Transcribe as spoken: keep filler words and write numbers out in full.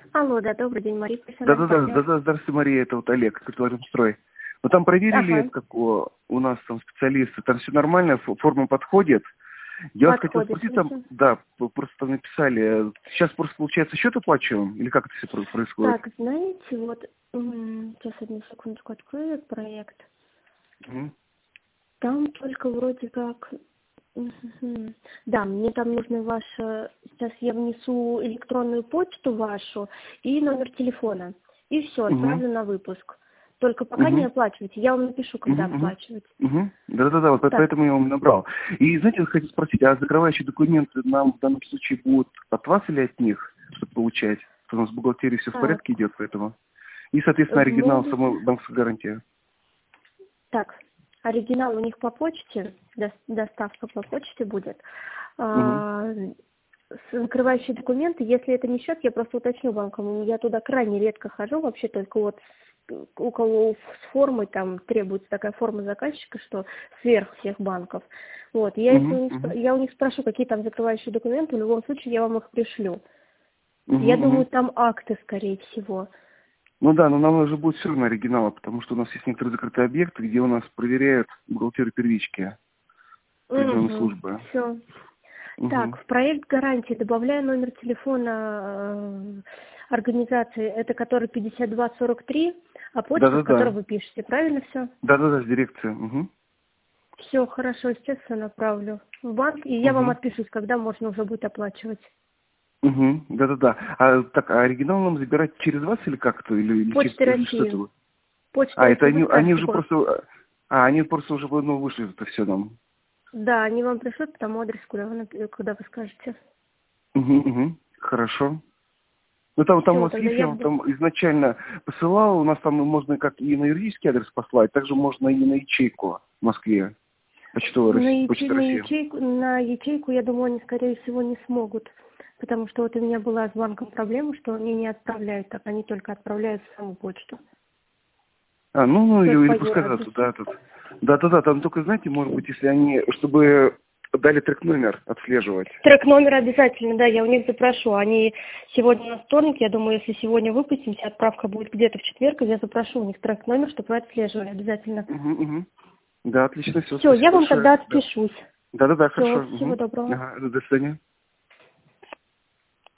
Алло, да, добрый день, Мария. Да-да-да, да-да, здравствуйте, Мария, это вот Олег, Капиталремстрой. Вы там проверили, Ага. как у, у нас там специалисты, там все нормально, фо- форма подходит? Я вас хотел Подходит. спросить, там, Мгм. да, п- просто там написали, сейчас просто, получается, счет оплачиваем? Или как это все про- происходит? Так, знаете, вот, м, сейчас одну секундочку открою этот проект. Мгм. Там только вроде как... Мгм. Да, мне там нужно ваше... Сейчас я внесу электронную почту вашу и номер телефона. И все, Мгм. отправлю на выпуск. Только пока не Мгм. оплачивайте. Я вам напишу, когда Мгм. Мгм. оплачивать. Мгм. Да-да-да, вот по- Так, поэтому я вам набрал. И, знаете, я хотел спросить, а закрывающие документы нам в данном случае будут от вас или от них, чтобы получать? Потому что у нас в бухгалтерии все в так, порядке идет, поэтому. И, соответственно, в оригинал модуле... самой банковской гарантии. Так, оригинал у них по почте, дос- доставка по почте будет. Угу. А, с- закрывающие документы, если это не счет, я просто уточню банком, я туда крайне редко хожу, вообще только вот с- у кого с формой там требуется такая форма заказчика, что сверх всех банков. Вот, я, если Угу. у них, спро- Угу. я у них спрошу, какие там закрывающие документы, в любом случае я вам их пришлю. Угу. Я думаю, Угу. там акты, скорее всего. Ну да, но нам уже будет все равно оригинала, потому что у нас есть некоторые закрытые объекты, где у нас проверяют бухгалтеры первички определенной Угу, службы. все. Так, Угу. в проект гарантии добавляю номер телефона э, организации, это который пятьдесят два сорок три, а почта, с которой Да-да-да. вы пишете, правильно все? Да-да-да, с дирекции. Угу. Все, хорошо, сейчас все направлю в банк, и я вам Угу. отпишусь, когда можно уже будет оплачивать. Угу. Да-да-да. А так, а оригинал нам забирать через вас или как-то? Или, или, через- Почта или что это? России. вы? Почта А, это России, вы они, они скажете, уже ко- просто... А, они просто уже ну, вышли это все нам. да, они вам пришлют по тому адресу, куда вы, нап- куда вы скажете. Угу, угу. Хорошо. Ну там, там у Все, нас тогда есть, я я вам буду там изначально посылал, у нас там можно как и на юридический адрес послать, также можно и на ячейку в Москве, почтовая на, Россия, яче- Почта на России. ячейку, на ячейку, я думаю, они, скорее всего, не смогут. Потому что вот у меня была с банком проблема, что они не отправляют так, они только отправляют в саму почту. А, ну, ну То есть или, по или пускай да, юрадресу. туда, тут. Да-да-да, там только, знаете, может быть, если они, чтобы дали трек-номер отслеживать. Трек номер обязательно, да, я у них запрошу. Они сегодня на вторник, я думаю, если сегодня выпустимся, отправка будет где-то в четверг, и я запрошу у них трек номер, чтобы вы отслеживали обязательно. Угу, угу. Да, отлично, все, Все, я спасибо вам тогда большое. Да. отпишусь. Да-да-да, Все, хорошо. всего Угу. доброго. Ага, до свидания.